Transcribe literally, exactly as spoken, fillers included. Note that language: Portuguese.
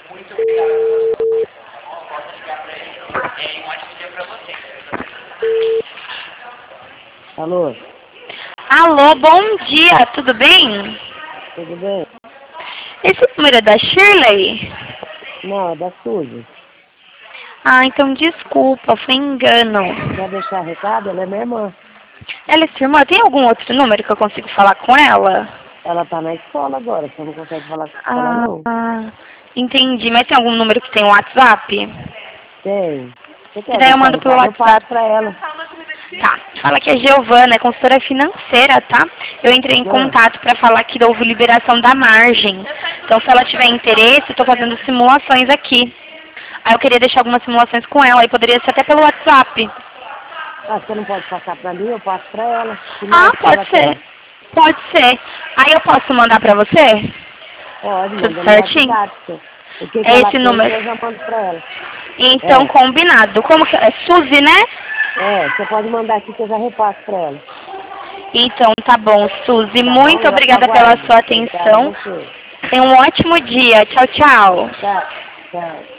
Muito obrigado pela sua atenção, tá bom? Posso ligar para ele. É, um ótimo dia para você. Alô, Alô, bom dia, tudo bem? tudo bem? Esse número é da Shirley? Não, é da Suzy. Ah, então desculpa, foi engano. Quer deixar recado? Ela é minha irmã. Ela é sua irmã, tem algum outro número que eu consigo falar com ela? Ela tá na escola agora, você não consegue falar com ela Ah, não. ah, entendi, mas tem algum número que tem WhatsApp? Tem. Você Que quer daí eu deixar mando pelo recado? Eu passo WhatsApp. pra ela. Tá, fala que é Giovana, é consultora financeira, tá? Eu entrei em Ah, contato para falar que houve liberação da margem. Então, se ela tiver interesse, estou fazendo simulações aqui. Aí eu queria deixar algumas simulações com ela, aí poderia ser até pelo WhatsApp. ah, você não pode passar pra mim, eu passo pra ela. Que Ah, mais que ela pode ser. quer? Pode ser. Aí eu posso mandar pra você? Pode, Tudo manda no certinho? WhatsApp. você- O que que É ela esse quer, número. então eu já mando pra ela. Então, É, combinado. Como que é? Suzy, né? é, você pode mandar aqui que eu já repasso pra ela. Então, tá bom, Suzy. Tá bom? Muito Eu obrigada pela aguardo. sua Obrigada a atenção. você. Tenha um ótimo dia. Tchau, tchau. Tchau, tchau.